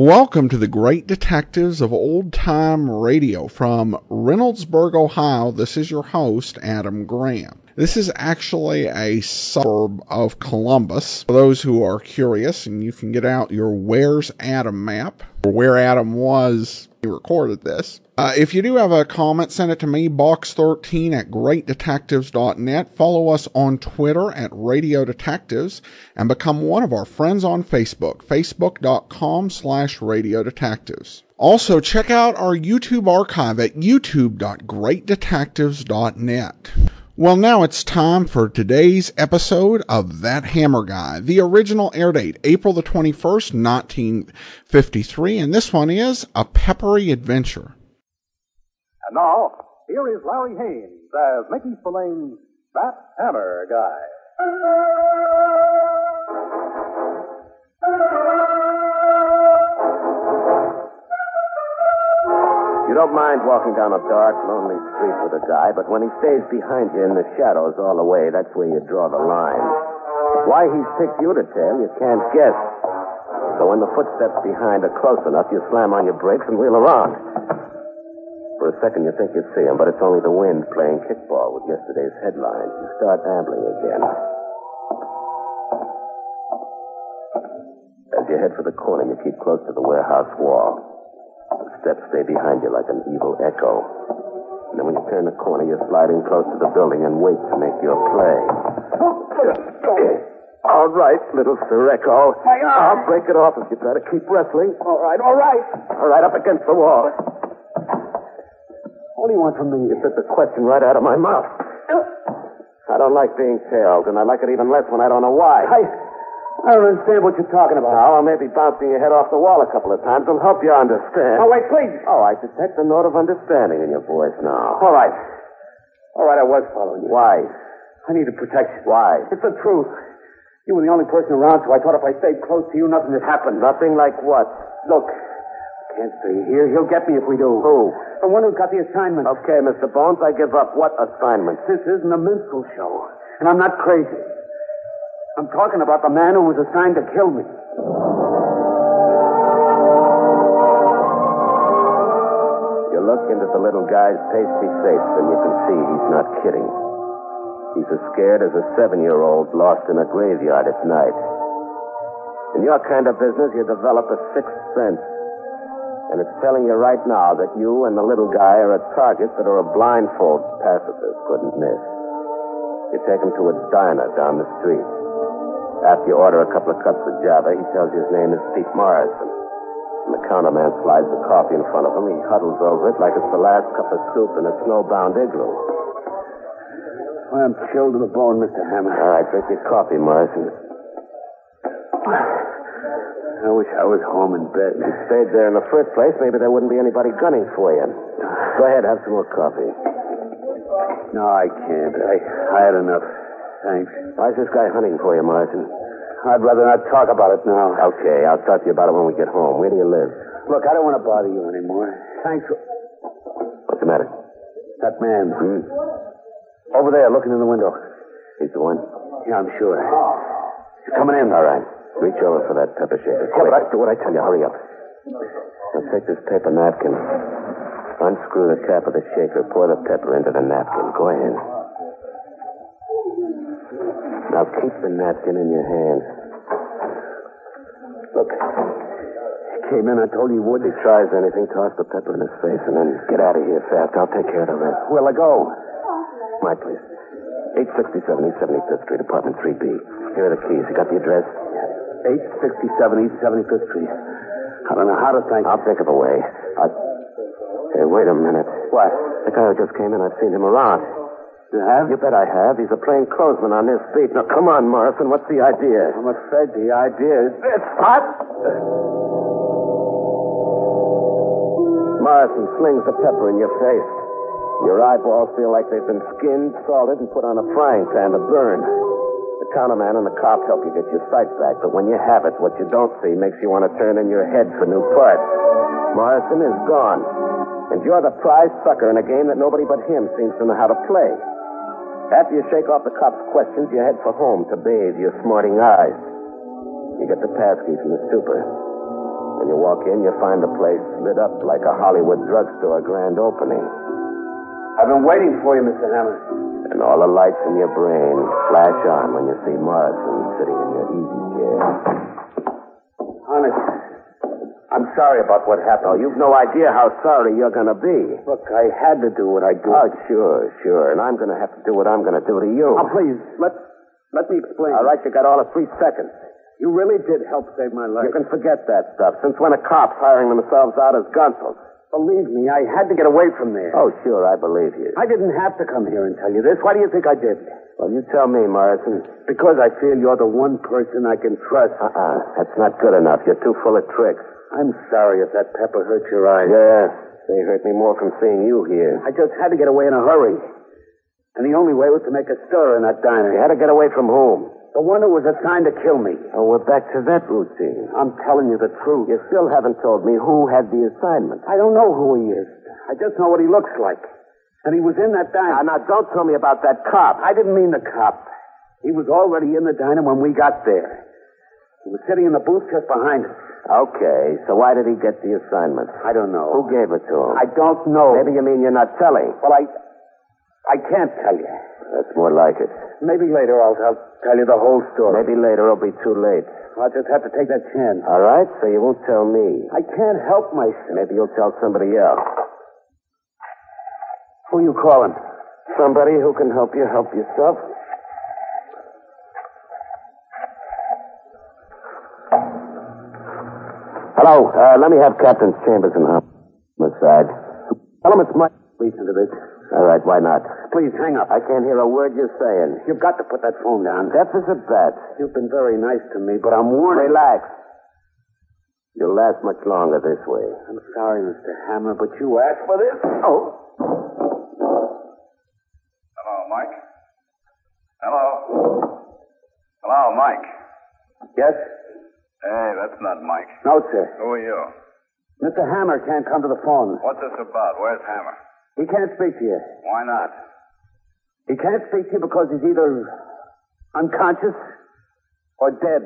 Welcome to the Great Detectives of Old Time Radio from Reynoldsburg, Ohio. This is your host, Adam Graham. This is actually a suburb of Columbus. For those who are curious, and you can get out your Where's Adam map, or where Adam was when he recorded this. If you do have a comment, send it to me, box13 at greatdetectives.net. Follow us on Twitter at Radio Detectives and become one of our friends on Facebook, facebook.com/Radio Detectives. Also, check out our YouTube archive at youtube.greatdetectives.net. Well, now it's time for today's episode of That Hammer Guy. The original air date, April the 21st, 1953, and this one is A Peppery Adventure. And now, here is Larry Haynes as Mickey Spillane's That Hammer Guy. You don't mind walking down a dark, lonely street with a guy, but when he stays behind you in the shadows all the way, that's where you draw the line. Why he's picked you to tail, you can't guess. So when the footsteps behind are close enough, you slam on your brakes and wheel around. For a second, you think you see him, but it's only the wind playing kickball with yesterday's headlines. You start ambling again. As you head for the corner, you keep close to the warehouse wall. The steps stay behind you like an evil echo. And then when you turn the corner, you're sliding close to the building and wait to make your play. All right, little Sir Echo. I'll break it off if you try to keep wrestling. All right. All right, up against the wall. What do you want from me? You took the question right out of my mouth. I don't like being tailed, and I like it even less when I don't know why. I don't understand what you're talking about. Now, maybe bouncing your head off the wall a couple of times will help you understand. Oh, wait, please. Oh, I detect a note of understanding in your voice now. All right, I was following you. Why? I needed protection. Why? It's the truth. You were the only person around, so I thought if I stayed close to you, nothing would happen. Nothing like what? Look, I can't stay here. He'll get me if we do. Who? The one who's got the assignment. Okay, Mr. Bones, I give up. What assignment? This isn't a minstrel show, and I'm not crazy. I'm talking about the man who was assigned to kill me. You look into the little guy's pasty face, and you can see he's not kidding. He's as scared as a 7-year-old lost in a graveyard at night. In your kind of business, you develop a sixth sense. And it's telling you right now that you and the little guy are a target that a blindfold pacifist couldn't miss. You take him to a diner down the street. After you order a couple of cups of Java, he tells you his name is Pete Morrison. And the counterman slides the coffee in front of him. He huddles over it like it's the last cup of soup in a snowbound igloo. I'm chilled to the bone, Mr. Hammer. All right, drink your coffee, Morrison. I wish I was home in bed. If you stayed there in the first place, maybe there wouldn't be anybody gunning for you. Go ahead, have some more coffee. No, I can't. I had enough. Thanks. Why's this guy hunting for you, Morrison? I'd rather not talk about it now. Okay, I'll talk to you about it when we get home. Where do you live? Look, I don't want to bother you anymore. Thanks for... What's the matter? That man. Over there, looking in the window. He's the one? Yeah, I'm sure. He's coming in. All right. Reach over for that pepper shaker. Quick. Do what I tell you. Hurry up. Now take this paper napkin. Unscrew the cap of the shaker. Pour the pepper into the napkin. Go ahead. Now keep the napkin in your hand. Look. He came in. I told you he would. If he tries anything, toss the pepper in his face and then get out of here fast. I'll take care of the rest. Where'll I go? My place. 867 East 75th Street, apartment 3B. Here are the keys. You got the address? 867 East 75th Street. I don't know how to thank you. I'll think of a way. Hey, wait a minute. What? The guy who just came in, I've seen him around. You have? You bet I have. He's a plainclothesman on this beat. Now, come on, Morrison. What's the idea? I'm afraid the idea is... What? Morrison slings the pepper in your face. Your eyeballs feel like they've been skinned, salted, and put on a frying pan to burn. The counterman and the cops help you get your sight back, but when you have it, what you don't see makes you want to turn in your head for new parts. Morrison is gone, and you're the prize sucker in a game that nobody but him seems to know how to play. After you shake off the cops' questions, you head for home to bathe your smarting eyes. You get the passkey from the super. When you walk in, you find the place lit up like a Hollywood drugstore grand opening. I've been waiting for you, Mr. Hammer. And all the lights in your brain flash on when you see Morrison sitting in your easy chair. Honest, I'm sorry about what happened. Oh, you've no idea how sorry you're going to be. Look, I had to do what I did. Oh, sure. And I'm going to have to do what I'm going to do to you. Oh, please, let me explain. All right, you got all of 3 seconds. You really did help save my life. You can forget that stuff. Since when are cops hiring themselves out as gunsels? Believe me, I had to get away from there. Oh, sure, I believe you. I didn't have to come here and tell you this. Why do you think I did? Well, you tell me, Morrison. Because I feel you're the one person I can trust. That's not good enough. You're too full of tricks. I'm sorry if that pepper hurt your eyes. Yeah, they hurt me more from seeing you here. I just had to get away in a hurry. And the only way was to make a stir in that diner. You had to get away from whom? The one who was assigned to kill me. Oh, we're back to that routine. I'm telling you the truth. You still haven't told me who had the assignment. I don't know who he is. I just know what he looks like. And he was in that diner. Now, don't tell me about that cop. I didn't mean the cop. He was already in the diner when we got there. He was sitting in the booth just behind us. Okay, so why did he get the assignment? I don't know. Who gave it to him? I don't know. Maybe you mean you're not telling. Well, I can't tell you. That's more like it. Maybe later I'll tell you the whole story. Maybe later it'll be too late. I'll just have to take that chance. All right, so you won't tell me. I can't help myself. Maybe you'll tell somebody else. Who are you calling? Somebody who can help you help yourself. Hello, let me have Captain Chambers and homicide. Tell him it's Mike. Listen to this. All right, why not? Please, hang up. I can't hear a word you're saying. You've got to put that phone down. Deaf as a bat. You've been very nice to me, but I'm warning. Relax. You'll last much longer this way. I'm sorry, Mr. Hammer, but you asked for this. Oh. Hello, Mike. Hello. Hello, Mike. Yes? Hey, that's not Mike. No, sir. Who are you? Mr. Hammer can't come to the phone. What's this about? Where's Hammer? He can't speak to you. Why not? He can't speak to you because he's either unconscious or dead.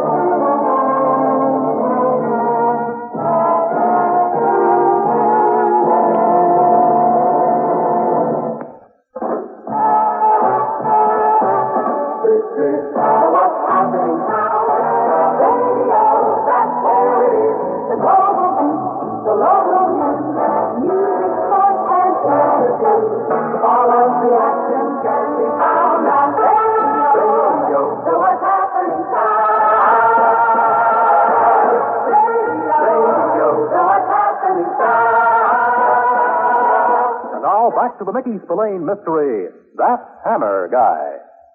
Back to the Mickey Spillane mystery, That Hammer Guy.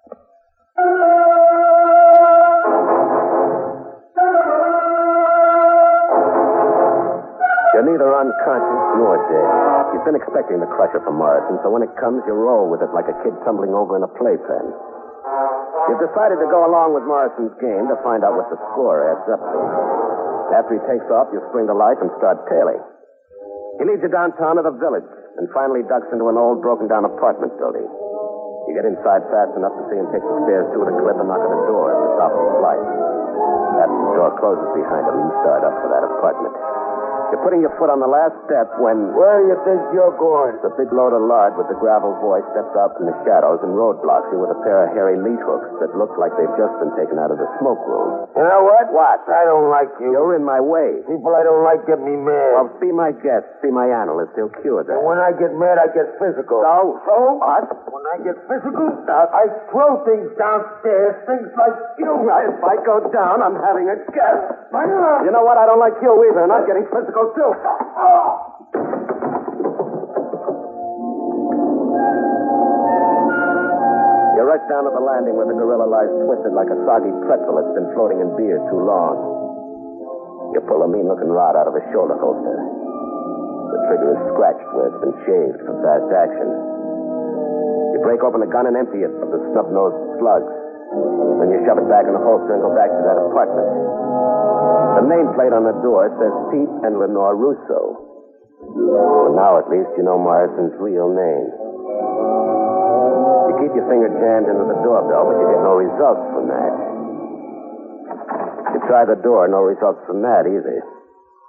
You're neither unconscious nor dead. You've been expecting the crusher from Morrison, so when it comes, you roll with it like a kid tumbling over in a playpen. You've decided to go along with Morrison's game to find out what the score adds up to. After he takes off, you spring to life and start tailing. He leads you downtown to the village and finally ducks into an old, broken-down apartment building. You get inside fast enough to see him take the stairs through the cliff and knock on the door at the top of the flight. After the door closes behind him, you start up for that apartment. You're putting your foot on the last step when... Where do you think you're going? The big load of lard with the gravel boy steps out from the shadows and roadblocks you with a pair of hairy lead hooks that look like they've just been taken out of the smoke room. You know what? What? I don't like you. You're in my way. People I don't like get me mad. Well, be my guest. Be my analyst. He'll cure that. And when I get mad, I get physical. So what? When I get physical, I throw things downstairs, things like you. If I go down, I'm having a guess. You know what? I don't like you either, and I'm getting physical, too. You rush down to the landing where the gorilla lies twisted like a soggy pretzel that's been floating in beer too long. You pull a mean-looking rod out of a shoulder holster. The trigger is scratched where it's been shaved for fast action. You break open the gun and empty it of the snub-nosed slugs. Then you shove it back in the holster and go back to that apartment. The nameplate on the door says Pete and Lenore Russo. Well, now at least you know Morrison's real name. You keep your finger jammed into the doorbell, but you get no results from that. You try the door, no results from that either.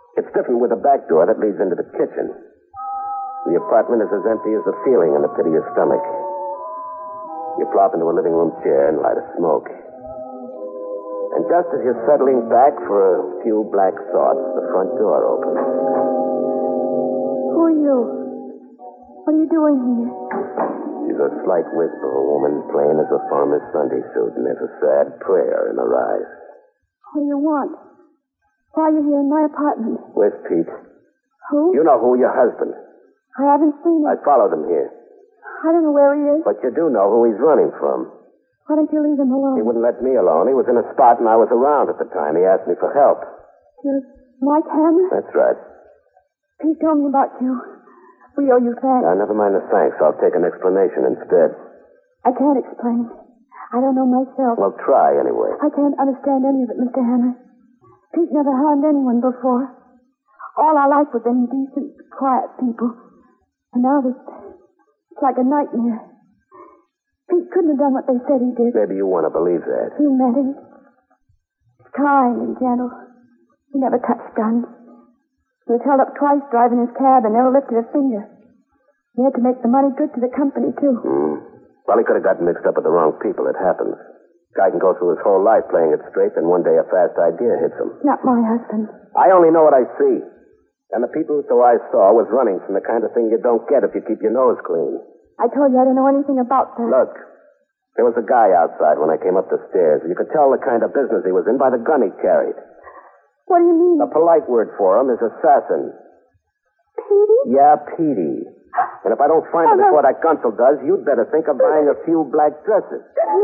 It's different with a back door that leads into the kitchen. The apartment is as empty as the feeling in the pit of your stomach. You plop into a living room chair and light a smoke. And just as you're settling back for a few black thoughts, the front door opens. Who are you? What are you doing here? She's a slight wisp of a woman, plain as a farmer's Sunday suit, and there's a sad prayer in her eyes. What do you want? Why are you here in my apartment? Where's Pete? Who? You know who, your husband. I haven't seen him. I followed him here. I don't know where he is. But you do know who he's running from. Why don't you leave him alone? He wouldn't let me alone. He was in a spot and I was around at the time. He asked me for help. You're Mike Hammer? That's right. Pete told me about you. We owe you thanks. Never mind the thanks. I'll take an explanation instead. I can't explain. I don't know myself. Well, try anyway. I can't understand any of it, Mr. Hammer. Pete never harmed anyone before. All our life we've been decent, quiet people. And now it's like a nightmare. Pete couldn't have done what they said he did. Maybe you want to believe that. You met him. Kind and gentle. He never touched guns. He was held up twice driving his cab and never lifted a finger. He had to make the money good to the company, too. Well, he could have gotten mixed up with the wrong people. It happens. Guy can go through his whole life playing it straight, and one day a fast idea hits him. Not my husband. I only know what I see. And the people who I saw was running from the kind of thing you don't get if you keep your nose clean. I told you I don't know anything about that. Look, there was a guy outside when I came up the stairs. You could tell the kind of business he was in by the gun he carried. What do you mean? The polite word for him is assassin. Petey? Yeah, Petey. And if I don't find him before that Gunsel does, you'd better think of buying a few black dresses.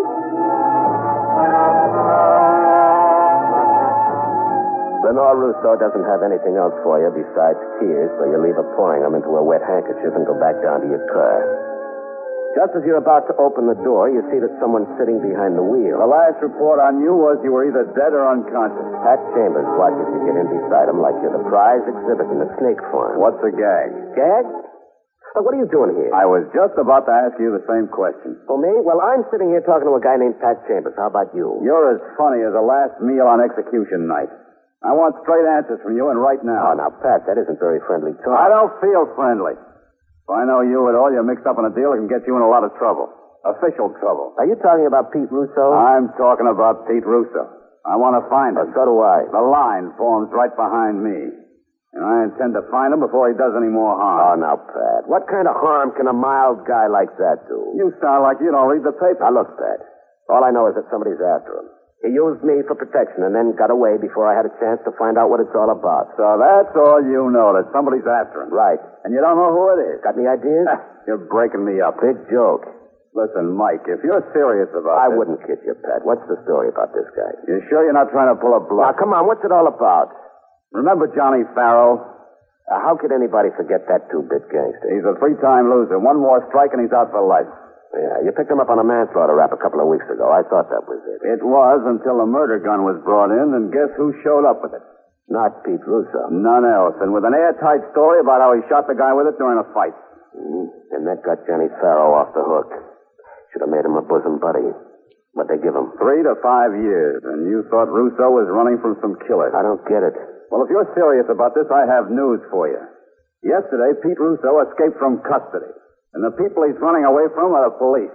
Lenore Rousseau doesn't have anything else for you besides tears, so you leave her pouring them into a wet handkerchief and go back down to your car. Just as you're about to open the door, you see that someone's sitting behind the wheel. The last report on you was you were either dead or unconscious. Pat Chambers watches you get in beside him like you're the prize exhibit in the snake farm. What's the gag? Gag? What are you doing here? I was just about to ask you the same question. For me? Well, I'm sitting here talking to a guy named Pat Chambers. How about you? You're as funny as the last meal on execution night. I want straight answers from you, and right now. Oh, now, Pat, that isn't very friendly talk. I don't feel friendly. If I know you at all, you're mixed up in a deal that can get you in a lot of trouble. Official trouble. Are you talking about Pete Russo? I'm talking about Pete Russo. I want to find him. So do I. The line forms right behind me. And I intend to find him before he does any more harm. Oh, now, Pat, what kind of harm can a mild guy like that do? You sound like you don't read the paper. Now, look, Pat, all I know is that somebody's after him. He used me for protection and then got away before I had a chance to find out what it's all about. So that's all you know, that somebody's after him. Right. And you don't know who it is. Got any ideas? You're breaking me up. Big joke. Listen, Mike, if you're serious about I this... wouldn't kid you, Pat. What's the story about this guy? You sure you're not trying to pull a bluff? Now, come on, what's it all about? Remember Johnny Farrow? How could anybody forget that two-bit gangster? He's a three-time loser. One more strike and he's out for life. Yeah, you picked him up on a manslaughter rap a couple of weeks ago. I thought that was it. It was until the murder gun was brought in, and guess who showed up with it? Not Pete Russo. None else. And with an airtight story about how he shot the guy with it during a fight. And that got Johnny Farrow off the hook. Should have made him a bosom buddy. What'd they give him? 3 to 5 years. And you thought Russo was running from some killer. I don't get it. Well, if you're serious about this, I have news for you. Yesterday, Pete Russo escaped from custody. And the people he's running away from are the police.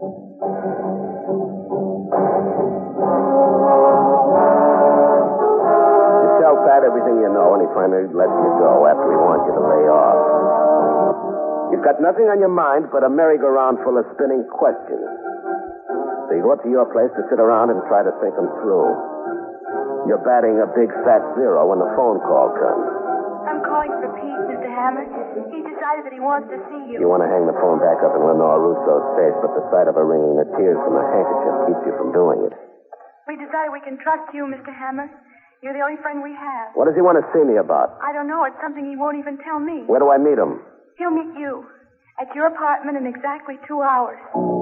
You tell Pat everything you know, and he finally lets you go after he wants you to lay off. You've got nothing on your mind but a merry-go-round full of spinning questions. So you go up to your place to sit around and try to think them through. You're batting a big fat zero when the phone call comes. I'm calling for Pete, Mr. Hammer. He decided that he wants to see you. You want to hang the phone back up in Lenore Rousseau's face, but the sight of her wringing the tears from a handkerchief keeps you from doing it. We decided we can trust you, Mr. Hammer. You're the only friend we have. What does he want to see me about? I don't know. It's something he won't even tell me. Where do I meet him? He'll meet you at your apartment in exactly 2 hours.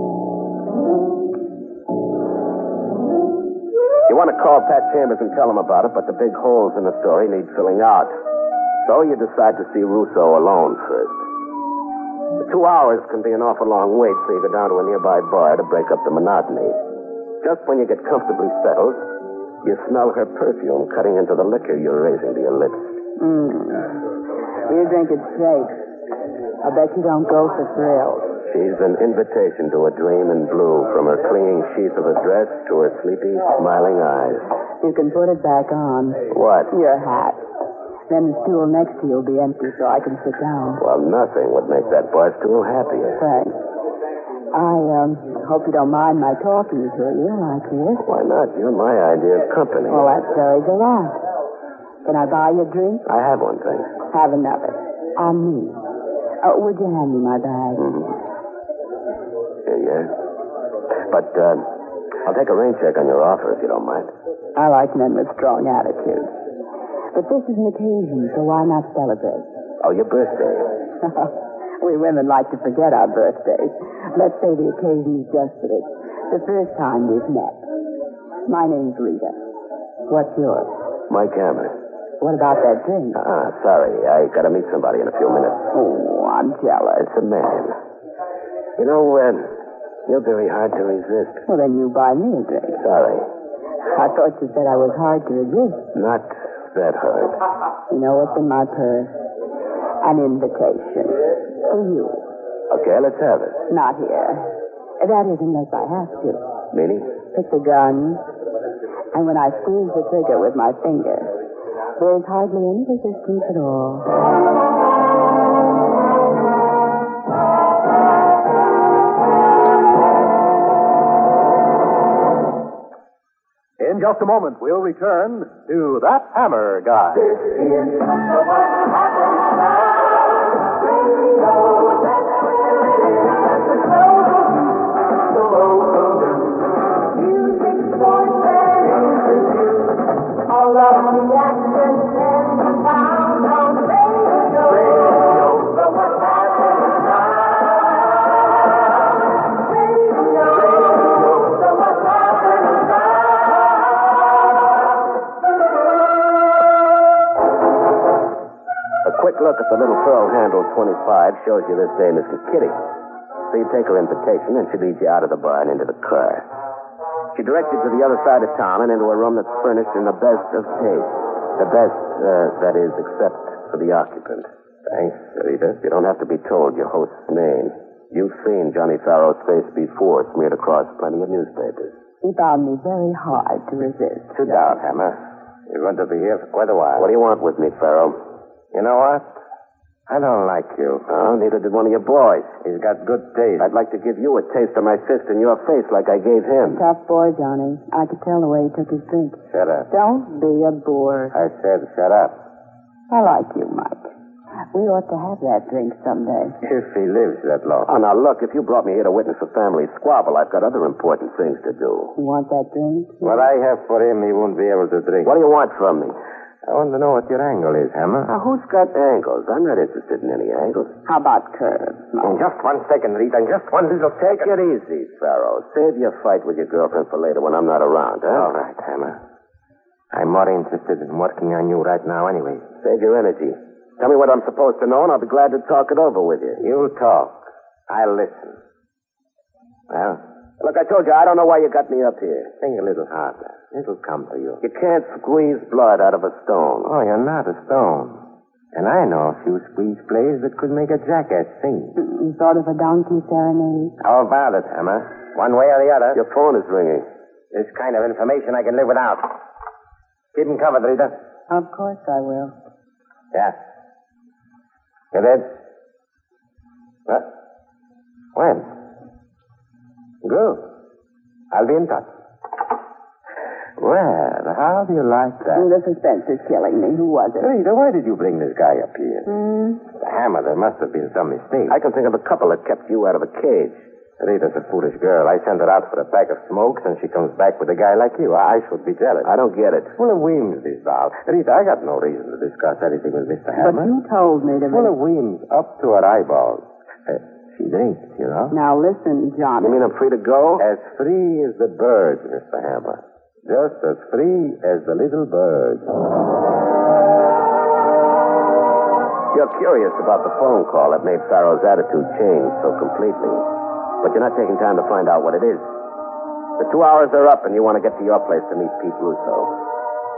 You want to call Pat Chambers and tell him about it, but the big holes in the story need filling out. So you decide to see Russo alone first. The 2 hours can be an awful long wait, so you go down to a nearby bar to break up the monotony. Just when you get comfortably settled, you smell her perfume cutting into the liquor you're raising to your lips. You drink it straight. I bet you don't go for thrills. She's an invitation to a dream in blue, from her clinging sheath of a dress to her sleepy, smiling eyes. You can put it back on. What? Your hat. Then the stool next to you will be empty so I can sit down. Well, nothing would make that bar stool happier. Thanks. I hope you don't mind my talking to you like this. Why not? You're my idea of company. Well, that's very gallant. Can I buy you a drink? I have one, thanks. Have another. On me. Would you hand me my bag? Here you are. But I'll take a rain check on your offer if you don't mind. I like men with strong attitudes. But this is an occasion, so why not celebrate? Oh, your birthday. We women like to forget our birthdays. Let's say the occasion is just this. The first time we've met. My name's Rita. What's yours? Mike Hammer. What about that drink? Sorry. I gotta meet somebody in a few minutes. Oh, I'm jealous. It's a man. You know, you're very hard to resist. Well, then you buy me a drink. Sorry. I thought you said I was hard to resist. Not that hard. You know what's in my purse? An invitation. For you. Okay, let's have it. Not here. That is unless I have to. Meaning? It's a gun. And when I squeeze the trigger with my finger, there's hardly any resistance at all. In just a moment, we'll return to That Hammer Guy. Quick look at the little pearl handle 25 shows you this dame isn't Kitty. So you take her invitation and she leads you out of the bar and into the car. She directs you to the other side of town and into a room that's furnished in the best of taste. The best, that is, except for the occupant. Thanks, Rita. You don't have to be told your host's name. You've seen Johnny Farrow's face before, smeared across plenty of newspapers. He found me very hard to resist. Sit down, Hammer. You're going to be here for quite a while. What do you want with me, Farrow? You know what? I don't like you. Oh, neither did one of your boys. He's got good taste. I'd like to give you a taste of my fist in your face like I gave him. Tough boy, Johnny. I could tell the way he took his drink. Shut up. Don't be a bore. I said shut up. I like you, Mike. We ought to have that drink someday. If he lives that long. Oh, now look, if you brought me here to witness a family squabble, I've got other important things to do. You want that drink? What I have for him, he won't be able to drink. What do you want from me? I want to know what your angle is, Hammer. Now, who's got angles? I'm not interested in any angles. How about curves? In just 1 second, Rita, and just one little second. Take it easy, Farrow. Save your fight with your girlfriend for later when I'm not around, huh? All right, Hammer. I'm more interested in working on you right now anyway. Save your energy. Tell me what I'm supposed to know, and I'll be glad to talk it over with you. You talk. I'll listen. Well, look, I told you, I don't know why you got me up here. Think a little harder. It'll come to you. You can't squeeze blood out of a stone. Oh, you're not a stone. And I know a few squeeze plays that could make a jackass sing. Sort of a donkey serenade. How about it, Hammer? One way or the other. Your phone is ringing. This kind of information I can live without. Keep him covered, Rita. Of course I will. Yeah. You did? What? When? Good. I'll be in touch. Well, how do you like that? The suspense is killing me. Who was it? Rita, why did you bring this guy up here? The Hammer, there must have been some mistake. I can think of a couple that kept you out of a cage. Rita's a foolish girl. I sent her out for a pack of smokes, and she comes back with a guy like you. I should be jealous. I don't get it. Full of whims, this doll. Rita, I got no reason to discuss anything with Mr. Hammer. But you told me to... Full of whims, up to her eyeballs. She drinks, you know. Now listen, Johnny. You mean I'm free to go? As free as the birds, Mr. Hammer. Just as free as the little birds. You're curious about the phone call that made Farrow's attitude change so completely. But you're not taking time to find out what it is. The 2 hours are up, and you want to get to your place to meet Pete Russo.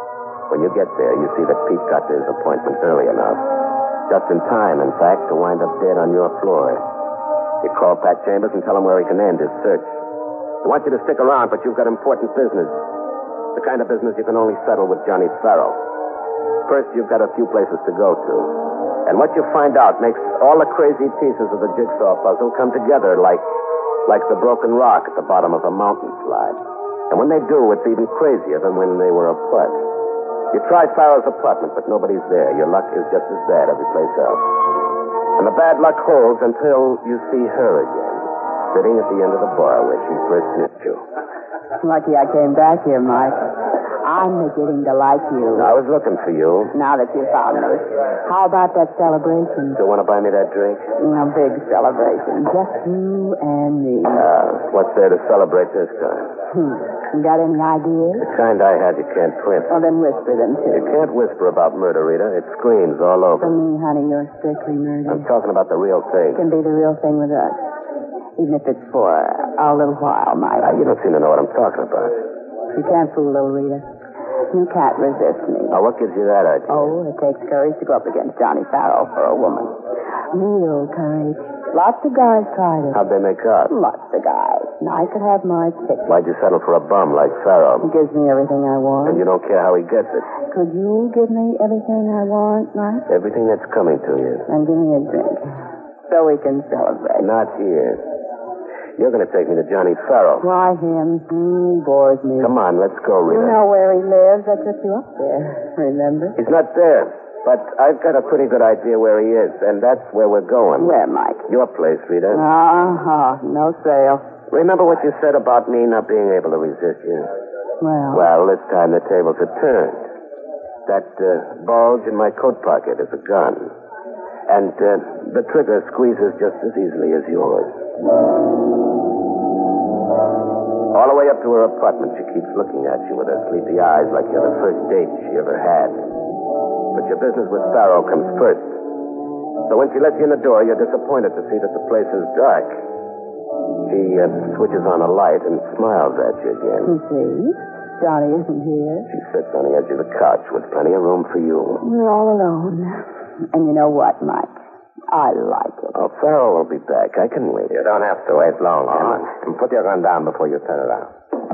When you get there, you see that Pete got to his appointment early enough. Just in time, in fact, to wind up dead on your floor. You call Pat Chambers and tell him where he can end his search. I want you to stick around, but you've got important business. The kind of business you can only settle with Johnny Farrell. First, you've got a few places to go to. And what you find out makes all the crazy pieces of the jigsaw puzzle come together like the broken rock at the bottom of a mountain slide. And when they do, it's even crazier than when they were apart. You try Farrell's apartment, but nobody's there. Your luck is just as bad every place else. And the bad luck holds until you see her again, sitting at the end of the bar where she first met you. Lucky I came back here, Mike. I'm beginning to like you. I was looking for you. Now that you found me. How about that celebration? Do you want to buy me that drink? A big celebration. Just you and me. What's there to celebrate this time? You got any ideas? The kind I had you can't print. Well, then whisper them to You me. can't whisper about murder, Rita. It screams all over. For me, honey, you're strictly murdered. I'm talking about the real thing. It can be the real thing with us. Even if it's for a little while, Mike. You don't seem to know what I'm talking about. You can't fool little Rita. You can't resist me. Now, what gives you that idea? Oh, it takes courage to go up against Johnny Farrell for a woman. Real courage. Lots of guys tried it. How'd they make out? Lots of guys. And I could have my pick. Why'd you settle for a bum like Farrell? He gives me everything I want. And you don't care how he gets it? Could you give me everything I want, Mike? Everything that's coming to you. And give me a drink. So we can celebrate. Not here. You're going to take me to Johnny Farrell. Why him? He bores me. Come on, let's go, You Rita. know where he lives. I took you up there. Remember? He's not there. But I've got a pretty good idea where he is, and that's where we're going. Where, Mike? Your place, Rita. No sale. Remember what you said about me not being able to resist you? Well, this time the tables are turned. That bulge in my coat pocket is a gun. And the trigger squeezes just as easily as yours. All the way up to her apartment, she keeps looking at you with her sleepy eyes like you're the first date she ever had. But your business with Farrell comes first. So when she lets you in the door, you're disappointed to see that the place is dark. She switches on a light and smiles at you again. You see? Johnny isn't here. She sits on the edge of the couch with plenty of room for you. We're all alone. And you know what, Mike? I like it. Oh, Farrell will be back. I can wait. You don't have to wait long, Hammer. And put your gun down before you turn around.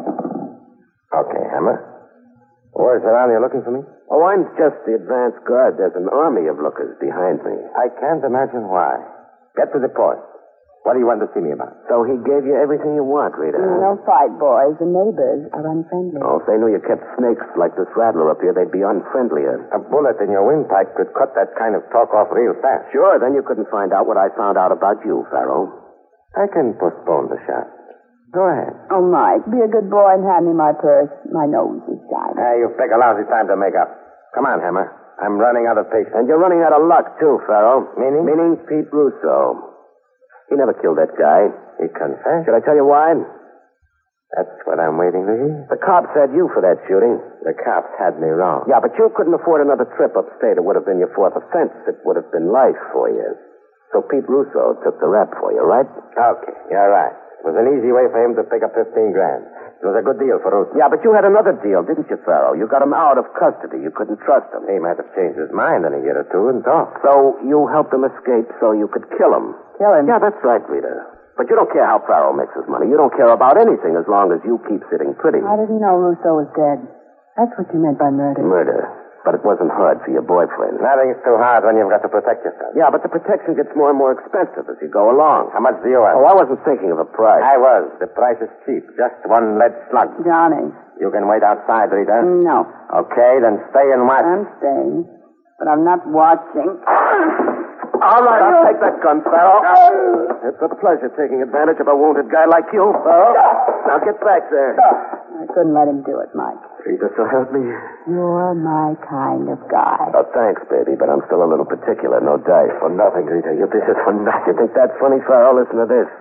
Okay, Hammer. Where's around? You looking for me? Oh, I'm just the advance guard. There's an army of lookers behind me. I can't imagine why. Get to the point. What do you want to see me about? So he gave you everything you want, Rita. No fight, boys. The neighbors are unfriendly. Oh, if they knew you kept snakes like this rattler up here, they'd be unfriendlier. A bullet in your windpipe could cut that kind of talk off real fast. Sure, then you couldn't find out what I found out about you, Farrell. I can postpone the shot. Go ahead. Oh, Mike, be a good boy and hand me my purse. My nose is shining. You pick a lousy time to make up. Come on, Hammer. I'm running out of patience. And you're running out of luck, too, Farrell. Meaning? Meaning Pete Russo. He never killed that guy. He confessed? Should I tell you why? That's what I'm waiting to hear. The cops had you for that shooting. The cops had me wrong. Yeah, but you couldn't afford another trip upstate. It would have been your fourth offense. It would have been life for you. So Pete Russo took the rap for you, right? Okay, you're right. It was an easy way for him to pick up 15 grand. It was a good deal for Russo. Yeah, but you had another deal, didn't you, Farrell? You got him out of custody. You couldn't trust him. He might have changed his mind in a year or two and talked. So you helped him escape so you could kill him. Kill him? Yeah, that's right, Rita. But you don't care how Farrell makes his money. You don't care about anything as long as you keep sitting pretty. How did he know Russo was dead? That's what you meant by murder. Murder. But it wasn't hard for your boyfriend. Nothing's too hard when you've got to protect yourself. Yeah, but the protection gets more and more expensive as you go along. How much do you want? Oh, I wasn't thinking of a price. I was. The price is cheap. Just one lead slug. Johnny. You can wait outside, Rita. No. Okay, then stay and watch. I'm staying. But I'm not watching. All right, I'll take that gun, Farrell. It's a pleasure taking advantage of a wounded guy like you, Farrell. Now get back there. I couldn't let him do it, Mike. Rita, so help me. You're my kind of guy. Oh, thanks, baby, but I'm still a little particular. No dice. For nothing, Rita. This is for nothing. You think that's funny, Farrell? Listen to this.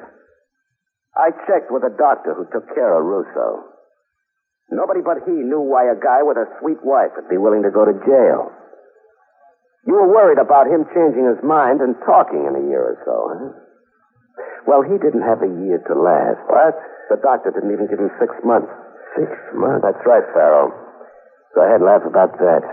I checked with a doctor who took care of Russo. Nobody but he knew why a guy with a sweet wife would be willing to go to jail. You were worried about him changing his mind and talking in a year or so, huh? Well, he didn't have a year to last. What? The doctor didn't even give him 6 months. 6 months? That's right, Farrell. Go ahead, laugh about that.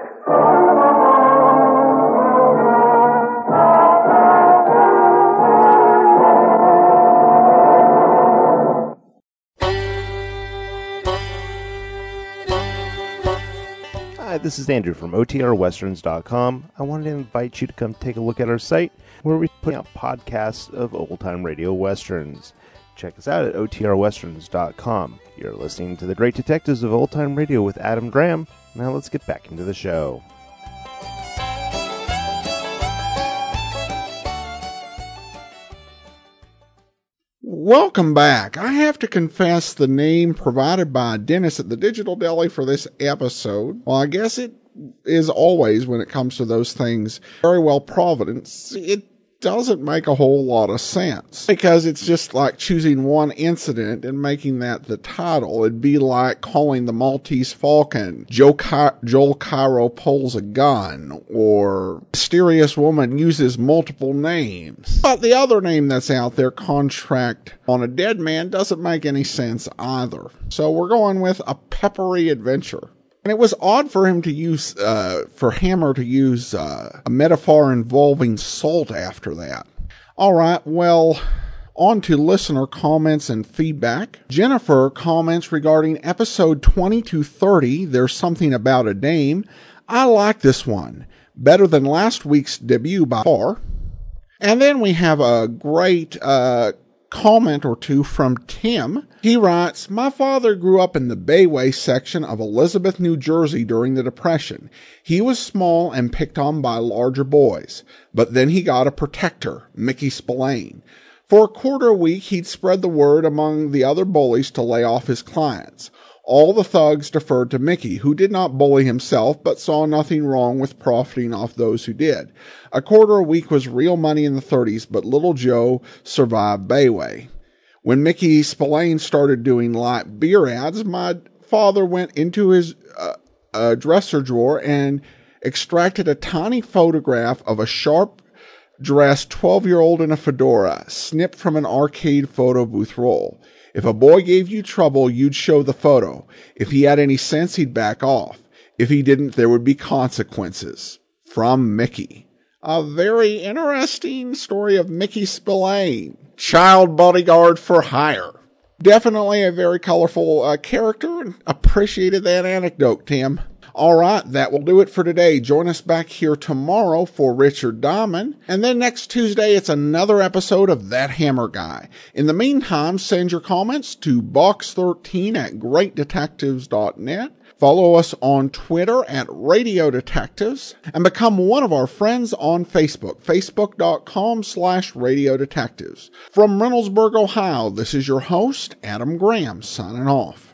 Hi, this is Andrew from OTRWesterns.com. I wanted to invite you to come take a look at our site where we put out podcasts of old-time radio westerns. Check us out at OTRWesterns.com. You're listening to The Great Detectives of Old Time Radio with Adam Graham. Now let's get back into the show. Welcome back. I have to confess the name provided by Dennis at the Digital Deli for this episode, well, I guess it is always, when it comes to those things, very well Providence. It doesn't make a whole lot of sense because it's just like choosing one incident and making that the title. It'd be like calling the Maltese Falcon Joel Cairo pulls a gun, or mysterious woman uses multiple names. But the other name that's out there, Contract on a Dead Man, doesn't make any sense either. So we're going with A Peppery Adventure. And it was odd for him to use, for Hammer to use a metaphor involving salt after that. All right, well, on to listener comments and feedback. Jennifer comments regarding episode 2230, There's Something About a Dame. I like this one. Better than last week's debut by far. And then we have a great comment or two from Tim. He writes, my father grew up in the Bayway section of Elizabeth, New Jersey during the Depression. He was small and picked on by larger boys, but then he got a protector, Mickey Spillane. For a quarter a week, he'd spread the word among the other bullies to lay off his clients. All the thugs deferred to Mickey, who did not bully himself, but saw nothing wrong with profiting off those who did. A quarter a week was real money in the 30s, but Little Joe survived Bayway. When Mickey Spillane started doing light beer ads, my father went into his dresser drawer and extracted a tiny photograph of a sharp-dressed 12-year-old in a fedora, snipped from an arcade photo booth roll. If a boy gave you trouble, you'd show the photo. If he had any sense, he'd back off. If he didn't, there would be consequences. From Mickey. A very interesting story of Mickey Spillane, child bodyguard for hire. Definitely a very colorful character, and appreciated that anecdote, Tim. All right, that will do it for today. Join us back here tomorrow for Richard Diamond. And then next Tuesday, it's another episode of That Hammer Guy. In the meantime, send your comments to box13@greatdetectives.net. Follow us on Twitter at Radio Detectives and become one of our friends on Facebook, facebook.com/Radio Detectives. From Reynoldsburg, Ohio, this is your host, Adam Graham, signing off.